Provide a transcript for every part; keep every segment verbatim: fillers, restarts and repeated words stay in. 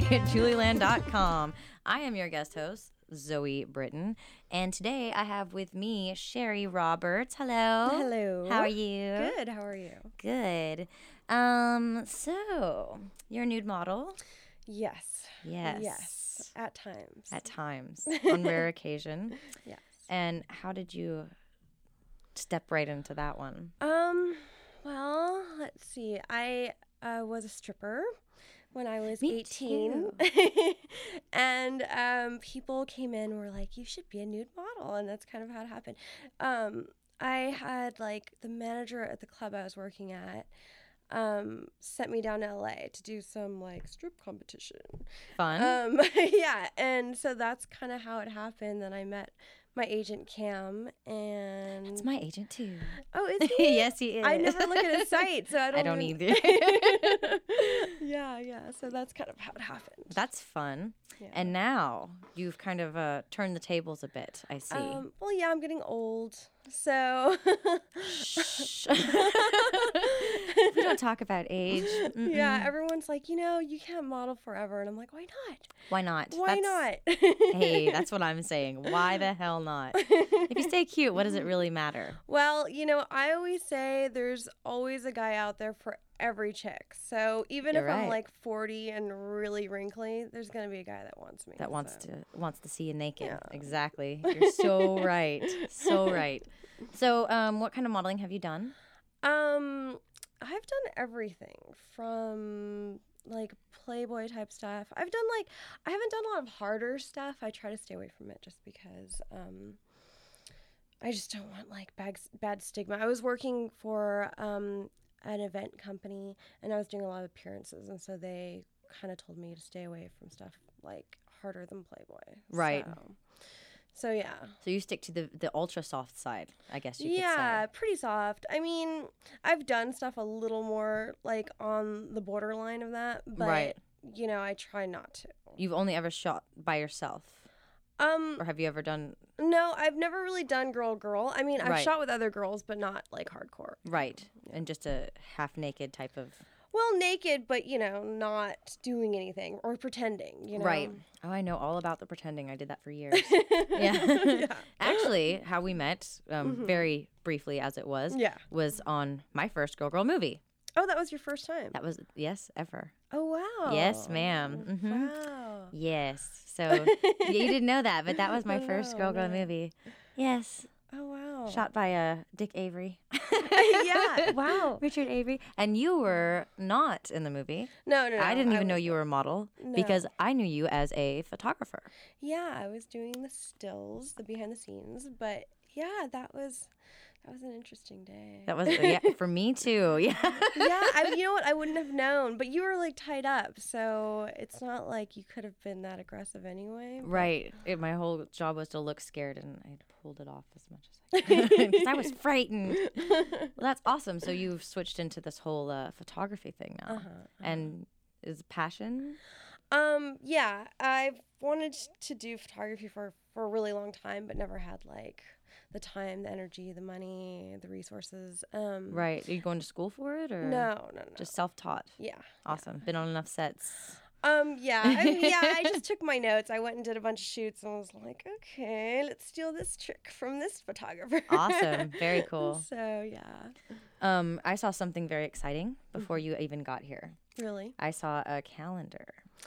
at julie land dot com. I am your guest host, Zoe Britton, and today I have with me Sherry Roberts. Hello. Hello. How are you? Good. How are you? Good. Um, so you're a nude model? Yes. Yes. Yes. At times. At times, on rare occasion. Yes. And how did you step right into that one? Um. Well, let's see. I uh, was a stripper when I was Me eighteen, and um, people came in and were like, "You should be a nude model," and that's kind of how it happened. Um, I had like the manager at the club I was working at. Um, sent me down to L A to do some like strip competition. Fun. Um, yeah, and so that's kind of how it happened. Then I met my agent Cam, and That's my agent too. oh, is he? Yes, he is. I never look at his site, so I don't. I don't even... either. yeah, yeah. So that's kind of how it happened. That's fun. Yeah. And now you've kind of uh, turned the tables a bit, I see. Um, well, yeah, I'm getting old, so. Shh. We don't talk about age. Mm-mm. Yeah, everyone's like, you know, you can't model forever, and I'm like, why not? Why not? Why That's, not? Hey, that's what I'm saying. Why the hell not? If you stay cute, what does it really matter? Well, you know, I always say there's always a guy out there for every chick. So even You're if I'm right. like forty and really wrinkly, there's gonna be a guy that wants me. That wants so. to wants to see you naked. Yeah. Exactly. You're so right. So right. So, um, what kind of modeling have you done? Um, I've done everything from like Playboy type stuff. I've done like I haven't done a lot of harder stuff. I try to stay away from it just because um I just don't want like bad bad stigma. I was working for um an event company, and I was doing a lot of appearances, and so they kind of told me to stay away from stuff like harder than Playboy. Right. So, so yeah. So you stick to the the ultra soft side, I guess you Yeah, could say. pretty soft. I mean, I've done stuff a little more like on the borderline of that, but Right. you know, I try not to. You've only ever shot by yourself, Um, or have you ever done no, I've never really done girl girl. I mean, I've Right. shot with other girls, but not like hardcore. right and just a half naked type of Well, naked, but you know, not doing anything or pretending. You know, right? Oh, I know all about the pretending. I did that for years. Yeah. yeah. Actually, how we met, um, Mhm. very briefly as it was, Yeah. was on my first Girl Girl movie. Oh, that was your first time. That was yes, ever. Oh wow. Yes, ma'am. Mhm. Wow. Yes. So you didn't know that, but that was my Oh, first no, Girl Girl no. movie. Yes, Oh wow. shot by uh, Dick Avery. Yeah. Wow. Richard Avery. And you were not in the movie. No, no, no. I didn't even know was you were a model No. because I knew you as a photographer. Yeah, I was doing the stills, the behind the scenes, but yeah, that was that was an interesting day. That was yeah, for me too. Yeah. yeah, I, you know what? I wouldn't have known, but you were like tied up, so it's not like you could have been that aggressive anyway. but- Right. It, my whole job was to look scared, and I pulled it off as much as I could because I was frightened. Well, that's awesome. So you've switched into this whole uh, photography thing now, Uh-huh, uh-huh. and is passion? Um, yeah, I've wanted to do photography for for a really long time, but never had like the time, the energy, the money, the resources. Um, Right. Are you going to school for it, or No, no, no. just self-taught? yeah. Awesome. Been on enough sets. Um, yeah, I mean, yeah, I just took my notes. I went and did a bunch of shoots and was like, okay, let's steal this trick from this photographer. Awesome. Very cool. So, yeah. Um, I saw something very exciting before you even got here. Really? I saw a calendar.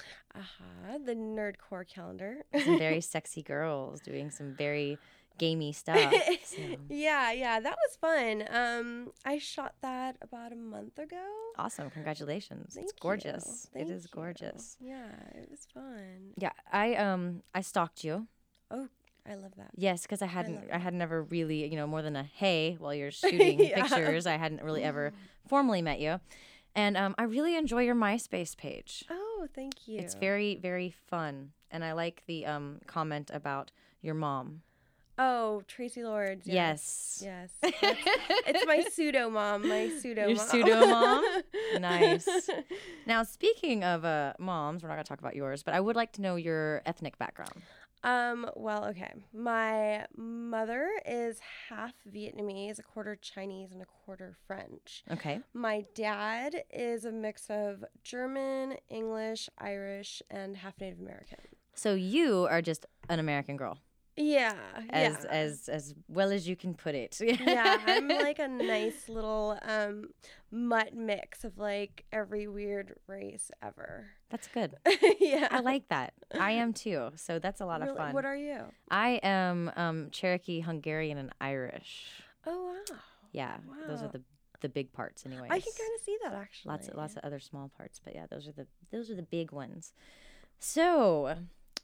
Uh-huh. The Nerdcore calendar. Some very sexy girls doing some very gamey stuff. So. Yeah, yeah, that was fun. Um, I shot that about a month ago. Awesome. Congratulations. Thank It's gorgeous. you. It Thank is you. gorgeous. Yeah, it was fun. Yeah, I um I stalked you. Oh, I love that. Yes, because I hadn't love I, had never really, you know, more than a hey while you're shooting Yeah. pictures. I hadn't really ever formally met you. And um I really enjoy your MySpace page. Oh, thank you. It's very, very fun. And I like the um comment about your mom. Oh, Tracy Lords. Yes. Yes. That's- it's my pseudo mom. My pseudo Your mom. pseudo mom? Nice. Now, speaking of uh, moms, we're not going to talk about yours, but I would like to know your ethnic background. Um, well, okay. My mother is half Vietnamese, a quarter Chinese, and a quarter French. Okay. My dad is a mix of German, English, Irish, and half Native American. So you are just an American girl. Yeah, As yeah. as as well as you can put it. Yeah, I'm like a nice little um mutt mix of like every weird race ever. That's good. Yeah. I like that. I am too. So that's a lot Really? of fun. What are you? I am um, Cherokee, Hungarian, and Irish. Oh wow. Yeah, those are Wow. the the big parts, anyways. I can kind of see that actually. lots of lots of other small parts, but yeah, those are the those are the big ones. So,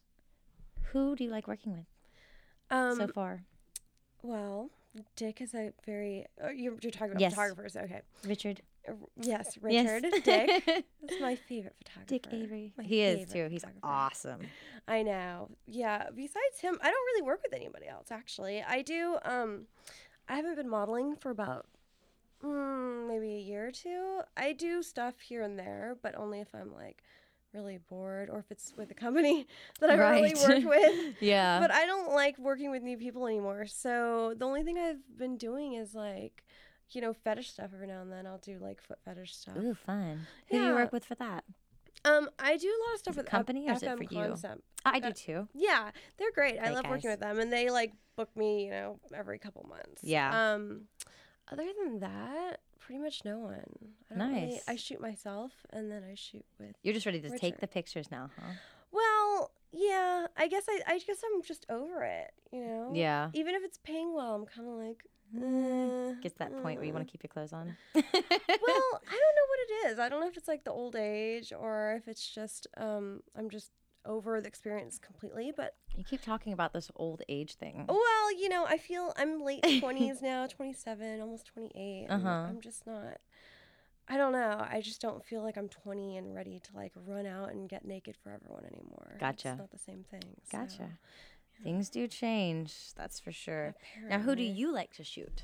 who do you like working with um so far? well, Dick is a very oh, you're, you're talking about Yes. photographers, okay. Richard. Uh, Yes, Yes. Richard. Dick. That's my favorite photographer. Dick Avery. My He is favorite too. He's photographer. awesome. I know. Yeah. Besides him, I don't really work with anybody else. Actually, I do. Um, I haven't been modeling for about mm, maybe a year or two. I do stuff here and there, but only if I'm like really bored or if it's with a company that I really Right. work with. Yeah. But I don't like working with new people anymore. So the only thing I've been doing is like, you know, fetish stuff every now and then. I'll do like foot fetish stuff. Ooh, fun. Who do you Yeah. work with for that? Um, I do a lot of stuff Is it with company or F- is it F M for you? Concept. I do Uh, too. Yeah, they're great. I Great love working guys. with them, and they like book me, you know, every couple months. Yeah. Um, other than that, pretty much no one. I don't really- Nice. I shoot myself, and then I shoot with. You're just ready to take Richard. the pictures now, huh? Well, yeah. I guess I. I guess I'm just over it. You know. Yeah. Even if it's paying well, I'm kind of like. Mm, Uh, Gets to that point where you want uh. to keep your clothes on. Well, I don't know what it is. I don't know if it's like the old age or if it's just um I'm just over the experience completely. But You keep talking about this old age thing. well, you know, I feel I'm late twenties now, twenty-seven, almost twenty-eight. and Uh-huh. I'm just not. I don't know. I just don't feel like I'm twenty and ready to like run out and get naked for everyone anymore. Gotcha. It's not the same thing. so, Gotcha. Things do change, that's for sure. Now, who do apparently. you like to shoot?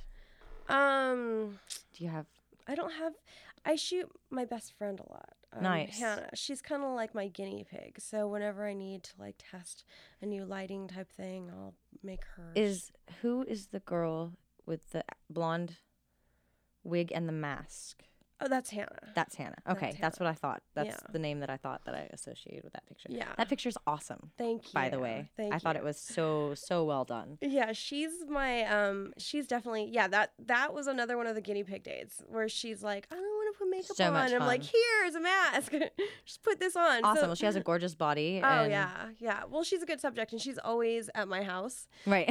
Um, Do you have? I don't have. I shoot my best friend a lot. Um, Nice. Hannah. She's kind of like my guinea pig. So whenever I need to like test a new lighting type thing, I'll make her. Is who is the girl with the blonde wig and the mask? Oh, that's Hannah. That's Hannah. Okay, That's that's, what I thought. That's Yeah. the name that I thought that I associated with that picture. Yeah. That picture's awesome. Thank you. By the way, Thank I thought you. it was so so well done. Yeah, she's my um she's definitely yeah, that that was another one of the guinea pig days where she's like, I don't want to put makeup So on. much I'm like, fun. here's a mask. Just put this on. Awesome. So- Well, she has a gorgeous body. oh and, yeah, yeah. Well, she's a good subject and she's always at my house. Right.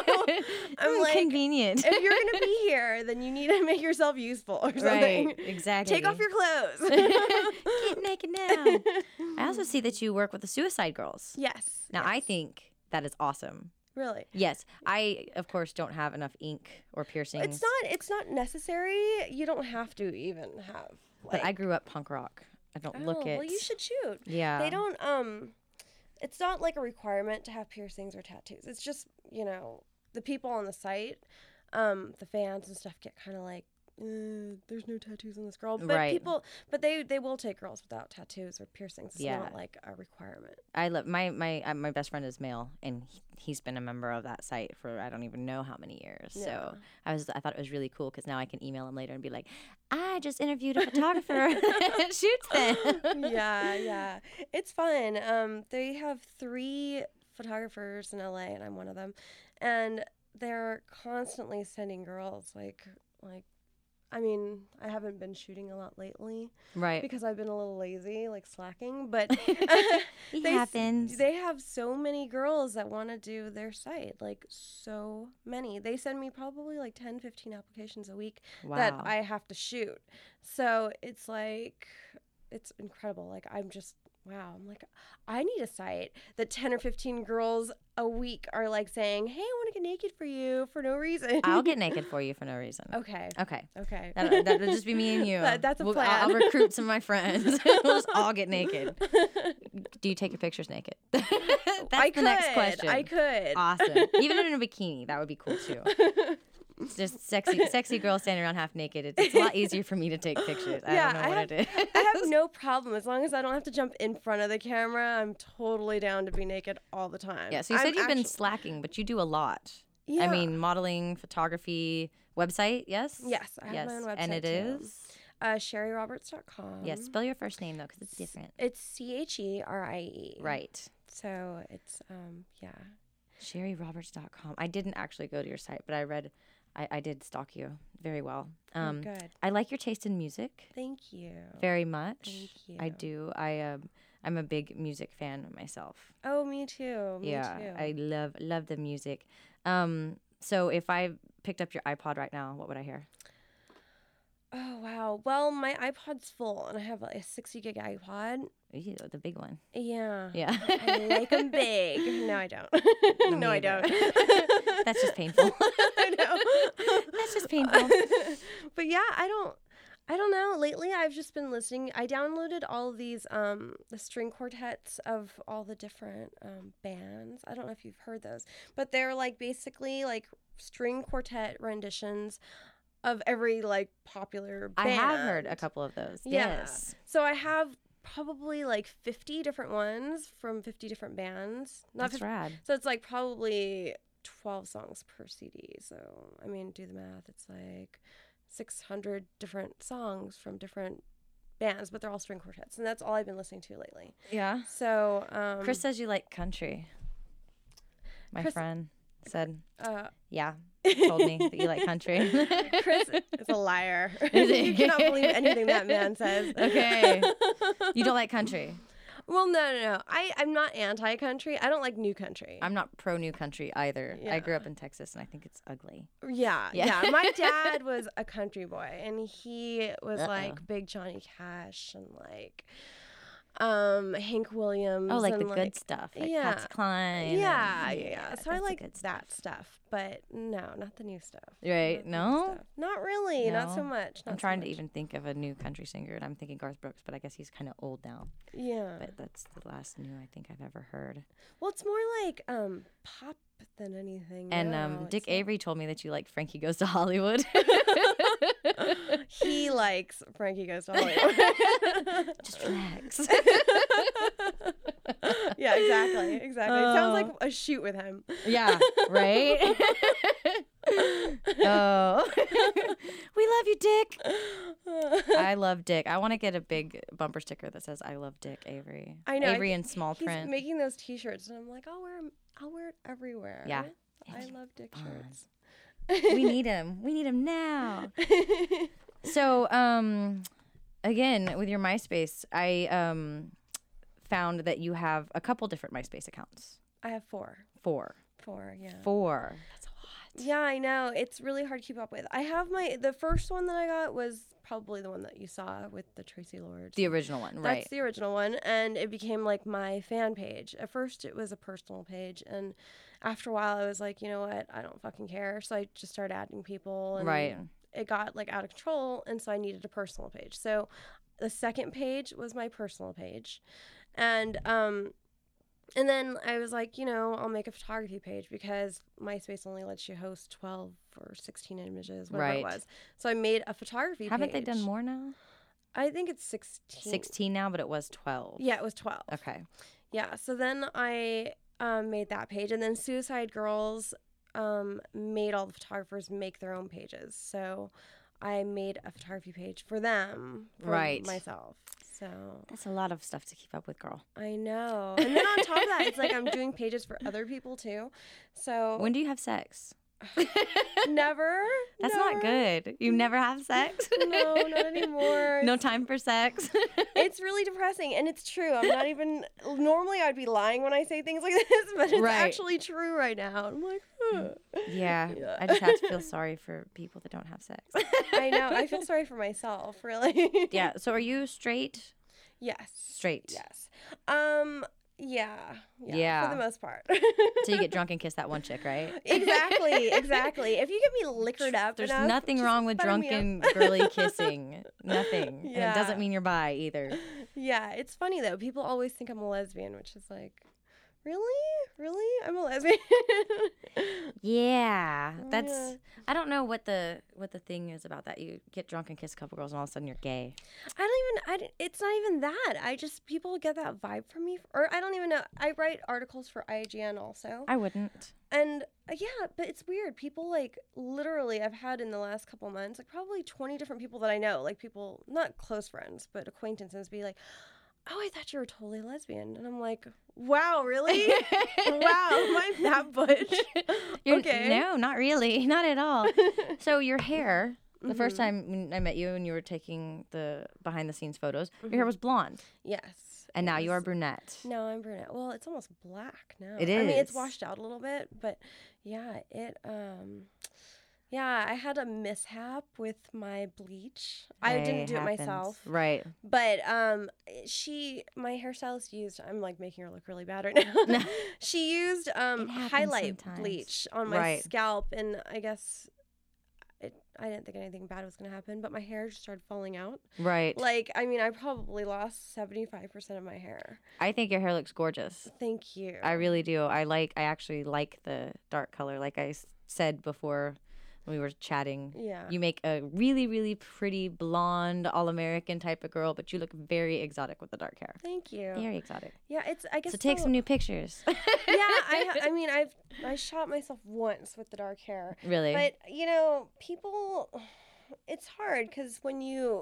I'm Mm, like, convenient. if you're gonna be here, then you need to make yourself useful or something. Right. Exactly. Take off your clothes. Get naked now. I also see that you work with the Suicide Girls. Yes. Now, I yes. think that is awesome. really. Yes, I of course don't have enough ink or piercings. It's not. It's not necessary. You don't have to even have. Like, But I grew up punk rock. I don't oh, look it. well, you should shoot. Yeah. They don't. Um, it's not like a requirement to have piercings or tattoos. It's just you know the people on the site, um, the fans and stuff get kind of like. Uh, there's no tattoos on this girl, but Right. people, but they they will take girls without tattoos or piercings. It's Yeah. not like a requirement. I love my my uh, my best friend is male, and he, he's been a member of that site for I don't even know how many years. Yeah. So I was I thought it was really cool because now I can email him later and be like, I just interviewed a photographer that shoots them. yeah, yeah, it's fun. Um, they have three photographers in L A, and I'm one of them, and they're constantly sending girls like like. I mean, I haven't been shooting a lot lately Right. because I've been a little lazy, like slacking. But It they, s- happens. They have so many girls that want to do their site, like so many. They send me probably like ten, fifteen applications a week that Wow. I have to shoot. So it's like, it's incredible. Like, I'm just, wow. I'm like, I need a site that ten or fifteen girls a week are like saying, hey, I want to get naked for you for no reason. I'll get naked for you for no reason. Okay. Okay. Okay. That, that'll just be me and you. That- that's a We'll- I'll, I'll plan. recruit some of my friends. We'll just all get naked. Do you take your pictures naked? That's I the next could. question. I could. Awesome. Even in a bikini, that would be cool too. It's just sexy, sexy girl standing around half naked. It's, it's a lot easier for me to take pictures. I Yeah, don't know I what have, it is. I have no problem as long as I don't have to jump in front of the camera. I'm totally down to be naked all the time. Yeah, so you I'm said you've been actu- slacking, but you do a lot. Yeah. I mean, modeling, photography, website, yes? Yes, I have yes. my own website. And it too. is? Uh, Sherry Roberts dot com. Yes, spell your first name, though, because it's different. It's C H E R I E. Right. So it's, um, yeah. Sherry Roberts dot com. I didn't actually go to your site, but I read, I, I did stalk you very well. Um, oh, good. I like your taste in music Thank you. very much. Thank you. I do. I um, I'm a big music fan myself. Oh, me too. Me yeah, too. I love love the music. Um, so if I picked up your iPod right now, what would I hear? Oh, wow. Well, my iPod's full, and I have like a sixty gig iPod. Ew, the big one. Yeah. Yeah. I like them big. No, I don't. No, no, me I don't. either. That's just painful. I know. That's just painful. But yeah, I don't. I don't know. Lately, I've just been listening. I downloaded all of these, um, the string quartets of all the different um, bands. I don't know if you've heard those, but they're like basically like string quartet renditions of every like popular band. I have heard a couple of those. Yeah. Yes. So I have probably like fifty different ones from fifty different bands. Not That's fifty, rad. So it's like probably twelve songs per C D. So, I mean, do the math. It's like six hundred different songs from different bands, but they're all string quartets. And that's all I've been listening to lately. Yeah. So, um, Chris says you like country. My Chris- friend said, uh, yeah, told me that you like country. Chris is a liar. Is he? You cannot believe anything that man says. Okay. You don't like country. Well, no, no, no. I, I'm not anti-country. I don't like new country. I'm not pro new country either. I grew Yeah. up in Texas and I think it's ugly. Yeah, Yeah. yeah. My dad was a country boy, and he was Uh-oh. like big Johnny Cash and like um Hank Williams. Oh, like and, the good stuff, like yeah. Patsy Cline. Yeah, and- yeah, yeah. So that's I the like good stuff. that stuff, but no, not the new stuff. Right? Not the new No? stuff. Not really. Not so No? much. Not I'm so trying to much. even think of a new country singer, and I'm thinking Garth Brooks, but I guess he's kind of old now. Yeah. But that's the last new I think I've ever heard. Well, it's more like um pop than anything. And now. um, Dick It's like- Avery told me that you like Frankie Goes to Hollywood. he likes Frankie Goes to Hollywood. Just relax. Yeah, exactly, exactly. It sounds Oh. like a shoot with him. Yeah, right? Oh. We love you, Dick. I love Dick. I want to get a big bumper sticker that says I love Dick Avery. I know. I Avery thi- in small He's print. making those T-shirts, and I'm like, I'll wear 'em- I'll wear it everywhere. Yeah. I It'd be love Dick fun. shirts. We need him. We need him now. So, um, again, with your MySpace, I um found that you have a couple different MySpace accounts. I have four. Four. Four, yeah. Four. That's a lot. Yeah, I know. It's really hard to keep up with. I have my the first one that I got was probably the one that you saw with the Tracy Lords. The original one, right? That's the original one, and it became like my fan page. At first, it was a personal page, and after a while, I was like, you know what? I don't fucking care. So I just started adding people, and Right. it got like out of control, and so I needed a personal page. So the second page was my personal page, and um, and then I was like, you know, I'll make a photography page because MySpace only lets you host twelve or sixteen images, whatever Right. it was. So I made a photography Haven't page. they done more now? I think it's sixteen. sixteen now, but it was twelve. Yeah, it was twelve. Okay. Yeah, so then I um, made that page, and then Suicide Girls um, made all the photographers make their own pages. So I made a photography page for them, for Right. myself. So That's a lot of stuff to keep up with, girl. I know. And then on top of that, it's like I'm doing pages for other people too. So When do you have sex? never. That's never. not good. You never have sex? No, not anymore. No time for sex? It's really depressing, and it's true. I'm not even. Normally, I'd be lying when I say things like this, but it's Right. actually true right now. I'm like, huh. Yeah. Yeah. I just have to feel sorry for people that don't have sex. I know. I feel sorry for myself, really. Yeah. So are you straight? Yes. Straight. Yes. Um. Yeah. Yeah. Yeah. For the most part. So you get drunk and kiss that one chick, right? Exactly. Exactly. If you get me liquored up, There's enough, nothing just wrong with butter me up. drunken girly kissing. Nothing. And it doesn't Yeah. mean you're bi either. Yeah. It's funny though. People always think I'm a lesbian, which is like, Really? Really? I'm a lesbian. Yeah, that's. Yeah. I don't know what the what the thing is about that. You get drunk and kiss a couple girls, and all of a sudden you're gay. I don't even. I. don't- It's not even that. I just people get that vibe from me, or I don't even know. I write articles for I G N also, I wouldn't. and uh, yeah, but it's weird. People like literally, I've had in the last couple months, like probably twenty different people that I know, like people not close friends, but acquaintances, be like, "Oh, I thought you were totally lesbian," and I'm like, "Wow, really? Wow, am I that butch?" You're, Okay. No, not really. Not at all. So your hair, the first Mhm. time when I met you and you were taking the behind the scenes photos, your Mhm. hair was blonde. Yes. And now you are yes. brunette. No, I'm brunette. Well, it's almost black now. It I mean, it's is. washed out a little bit, but yeah, it um yeah, I had a mishap with my bleach. I didn't do happens. it myself. Right. But um she my hairstylist used I'm like making her look really bad right now. She used um It happens highlight sometimes. bleach on my Right. scalp, and I guess it, I didn't think anything bad was going to happen, but my hair just started falling out. Right. Like, I mean, I probably lost seventy-five percent of my hair. I think your hair looks gorgeous. Thank you. I really do. I like. I actually like the dark color. Like I s- said before, when we were chatting. Yeah. You make a really, really pretty blonde, all-American type of girl, but you look very exotic with the dark hair. Thank you. Very exotic. Yeah, it's, I guess. So take so- some new pictures. yeah, I, I mean, I've, I shot myself once with the dark hair. Really? But, you know, people, it's hard because when you,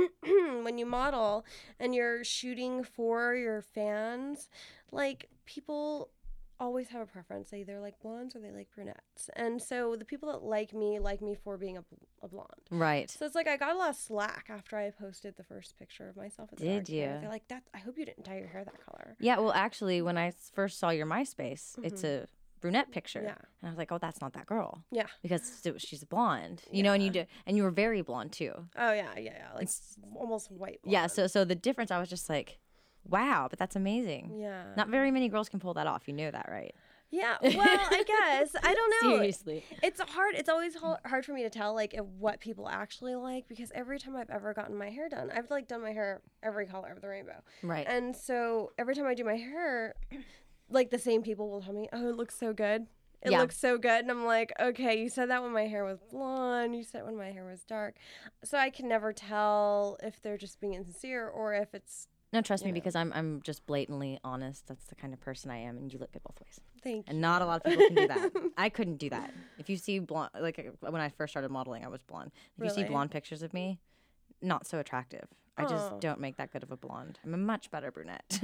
when you model and you're shooting for your fans, like, people always have a preference. They either like blondes or they like brunettes. And so the people that like me like me for being a, a blonde. Right. So it's like I got a lot of slack after I posted the first picture of myself with the Did dark hair. you? They're like, "That I hope you didn't dye your hair that color." Yeah, well, actually, when I s- first saw your MySpace, it's a brunette picture. Yeah. And I was like, oh, that's not that girl. Yeah. Because it- she's blonde, you know, and you Yeah. do, and you were very blonde too. Oh yeah, yeah, yeah. Like It's- almost white blonde. Yeah, so so the difference, I was just like, wow, but that's amazing. Yeah. Not very many girls can pull that off. You know that, right? Yeah. Well, I guess I don't know. Seriously. It's hard. It's always hol- hard for me to tell like if, what people actually like, because every time I've ever gotten my hair done, I've like done my hair every color of the rainbow. Right. And so every time I do my hair, like the same people will tell me, "Oh, it looks so good. It Yeah. looks so good." And I'm like, "Okay, you said that when my hair was blonde. You said it when my hair was dark." So I can never tell if they're just being insincere or if it's No, trust me, you know. because I'm I'm just blatantly honest. That's the kind of person I am, and you look good both ways. thank And not a lot of people can do that. I couldn't do that. If you see blonde, like uh, when I first started modeling, I was blonde. If you see Really? blonde pictures of me, not so attractive. I just Oh. don't make that good of a blonde. I'm a much better brunette.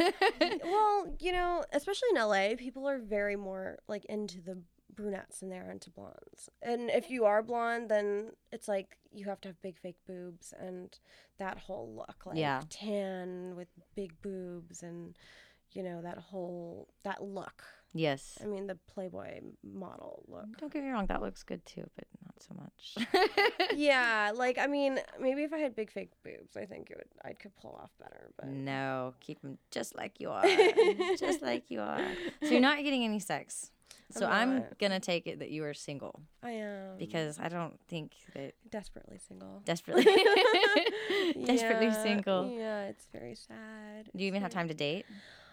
Well, you know, especially in L A, people are very more like into the brunettes than they are into blondes. And if you are blonde, then it's like you have to have big fake boobs and that whole look, like Yeah. tan with big boobs and you know that whole that look. Yes. I mean, the Playboy model look. Don't get me wrong, that looks good too, but not so much. Yeah, like I mean, maybe if I had big fake boobs, I think it would I could pull off better. But No, keep them just like you are. Just like you are. So you're not getting any sex. So I'm I'm not. going to take it that you are single I am because I don't think that desperately single. desperately desperately Yeah, single. Yeah, it's very sad. Do you even have time to date?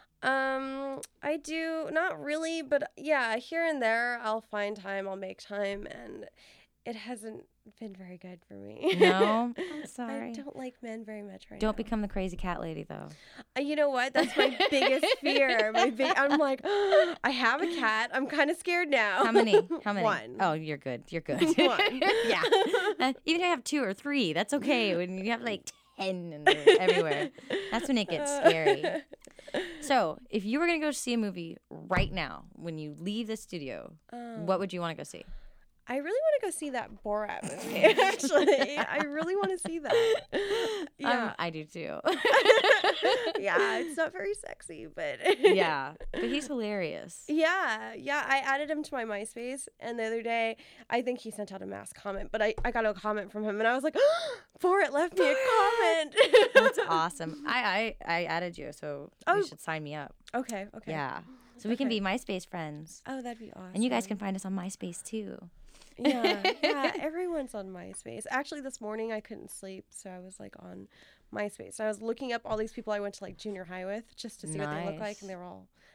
Um, I do not really, but yeah, here and there I'll find time. I'll make time, and it hasn't been very good for me. No? I'm I sorry. don't like men very much right Don't now. become the crazy cat lady though. Uh, You know what? That's my biggest fear. My big. I'm like, I have a cat. I'm kind of scared now. How many? How many? One. Oh, you're good. You're good. One. Yeah. Uh, even if you have two or three, that's okay. When you have like ten and they're everywhere, that's when it gets scary. So, if you were gonna go see a movie right now, when you leave the studio, Um, what would you want to go see? I really want to go see that Borat movie. Actually, I really want to see that. Yeah, Um, I do too. yeah. It's not very sexy, but Yeah, but he's hilarious. Yeah, yeah. I added him to my MySpace, and the other day, I think he sent out a mass comment, but I, I got a comment from him, and I was like, Borat left me a comment. That's awesome. I, I I added you, so Oh. you should sign me up. Okay, okay. Yeah, so we can Okay. be MySpace friends, Oh, that'd be awesome. and you guys can find us on MySpace too. Yeah, yeah. Everyone's on MySpace. Actually, this morning I couldn't sleep, so I was like on MySpace. I was looking up all these people I went to like junior high with just to see what they look like, Nice. and they were all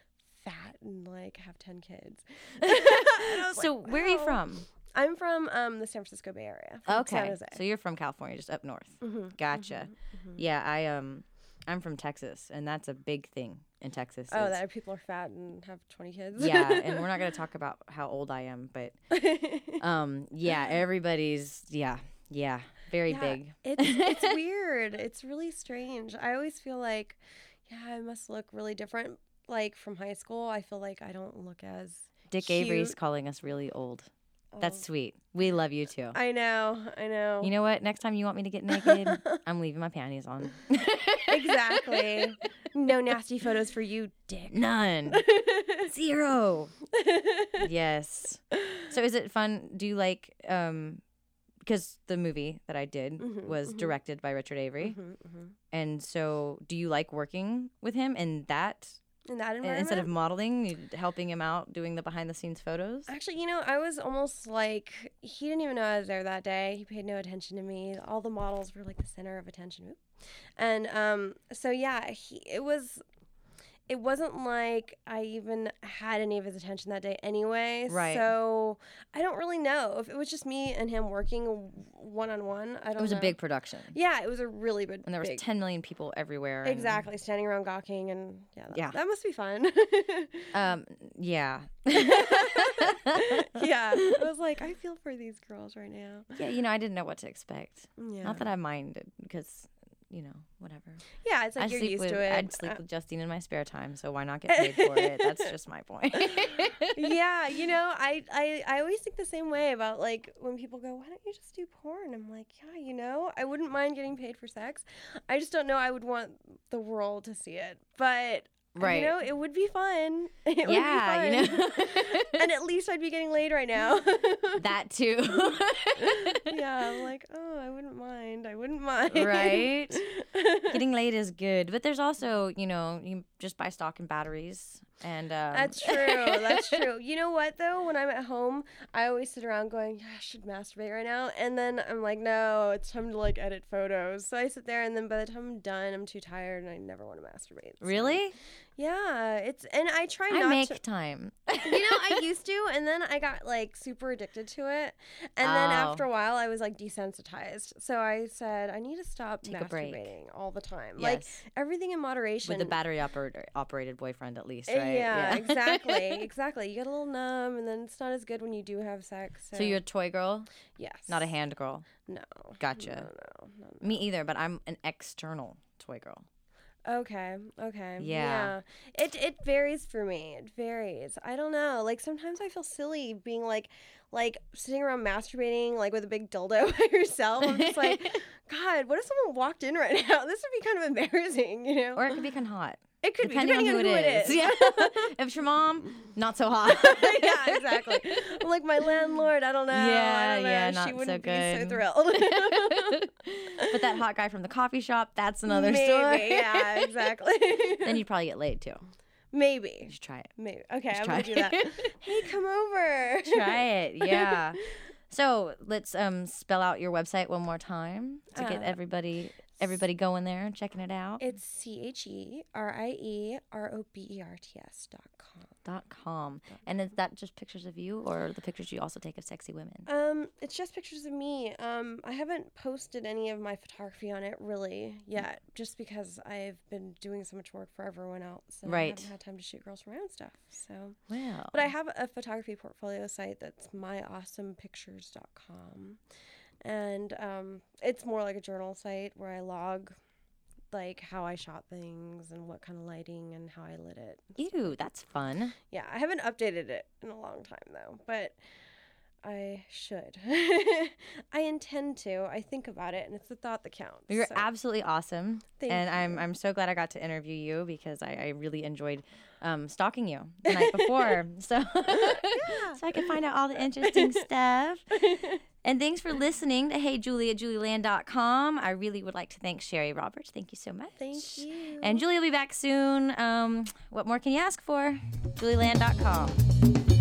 fat and like have ten kids. So like, where are you wow. from? I'm from um, the San Francisco Bay Area. From San Okay, Jose. so you're from California, just up north. Mm-hmm, Gotcha. mm-hmm, mm-hmm. Yeah, I um, I'm from Texas, and that's a big thing in Texas. Oh, is- that people are fat and have twenty kids. yeah, and we're not gonna talk about how old I am, but um, yeah, everybody's yeah, yeah, very Yeah, big. It's it's weird. It's really strange. I always feel like, yeah, I must look really different. Like from high school, I feel like I don't look as Dick cute. Avery's calling us really old. That's Oh, sweet. We love you too. I know. I know. You know what? Next time you want me to get naked, I'm leaving my panties on. Exactly. No nasty photos for you, Dick. None. Zero. Yes. So is it fun? Do you like um because the movie that I did Mhm, was mhm. directed by Richard Avery. Mhm, mhm. And so do you like working with him in that In that in- environment. instead of modeling, you- helping him out doing the behind the scenes photos? Actually, you know, I was almost like, he didn't even know I was there that day. He paid no attention to me. All the models were like the center of attention. Oop. And um, so, yeah, he, it was, it wasn't like I even had any of his attention that day anyway. Right. So I don't really know if it was just me and him working one on one. I don't know. It was a big production. Yeah, it was a really big. And there was big, ten million people everywhere. and- Exactly, standing around gawking, and yeah, that, Yeah. that must be fun. Um, yeah. Yeah, I was like, I feel for these girls right now. Yeah, you know, I didn't know what to expect. Yeah, Not that I minded because, you know, whatever. yeah, it's like I you're sleep used with, to it. I'd sleep Uh, with Justine in my spare time, so why not get paid for it? That's just my point. yeah, you know, I, I I always think the same way about like when people go, why don't you just do porn? I'm like, yeah, you know, I wouldn't mind getting paid for sex. I just don't know I would want the world to see it, but. Right. You know, it would be fun. It Yeah, would you be fun. know. And at least I'd be getting laid right now. That too. Yeah, I'm like, oh, I wouldn't mind. I wouldn't mind. Right? Getting laid is good, but there's also, you know, you just buy stock in batteries. And um, That's true. That's true. You know what though? When I'm at home, I always sit around going, yeah, I should masturbate right now. And then I'm like, no, it's time to like edit photos. So I sit there, and then by the time I'm done, I'm too tired, and I never want to masturbate. So, Really? yeah, it's and I try I not make to. time. You know, I used to, and then I got like super addicted to it. And then Oh. after a while, I was like desensitized. So I said, I need to stop Take a break. masturbating all the time. Like Yes. everything in moderation. With the battery oper- operated boyfriend, at least, Uh, right? Yeah, exactly, exactly. You get a little numb, and then it's not as good when you do have sex. So, So you're a toy girl, yes, not a hand girl. No, Gotcha. No, no, no, no. Me either, but I'm an external toy girl. Okay, okay. Yeah. Yeah. It it varies for me. It varies. I don't know. Like sometimes I feel silly being like like sitting around masturbating like with a big dildo by yourself. I'm just like, God, what if someone walked in right now? This would be kind of embarrassing, you know? Or it could be kind of hot. It could Depending, be depending on who, it is. Yeah. if it's your mom, not so hot. Yeah, exactly. I'm like my landlord, I don't know. Yeah, I don't know. yeah, She not so wouldn't be so good. thrilled. But that hot guy from the coffee shop, that's another Maybe, story. yeah, exactly. Then you'd probably get laid too. Maybe. You should try it. Maybe. Okay, Just I'm try gonna do that. it. Hey, come over. Try it, yeah. So let's um spell out your website one more time to get Uh, everybody everybody going there and checking it out. It's C H E R I E R O B E R T S dot com. Dot com. And is that just pictures of you, or the pictures you also take of sexy women? Um, it's just pictures of me. Um, I haven't posted any of my photography on it really yet, just because I've been doing so much work for everyone else. And I Right. haven't had time to shoot girls around stuff. So, Well, but I have a photography portfolio site that's my awesome pictures dot com, and um, it's more like a journal site where I log like how I shot things and what kind of lighting and how I lit it. ew, that's fun. Yeah, I haven't updated it in a long time though, but I should. I intend to. I think about it, and it's the thought that counts. You're so. absolutely awesome. Thank and I'm you. I'm so glad I got to interview you because I, I really enjoyed um, stalking you the night before. So so I could find out all the interesting stuff. And thanks for listening to Hey Julie at Julie Land dot com. I really would like to thank Sherry Roberts. Thank you so much. Thank you. And Julie will be back soon. Um, what more can you ask for? Julie Land dot com.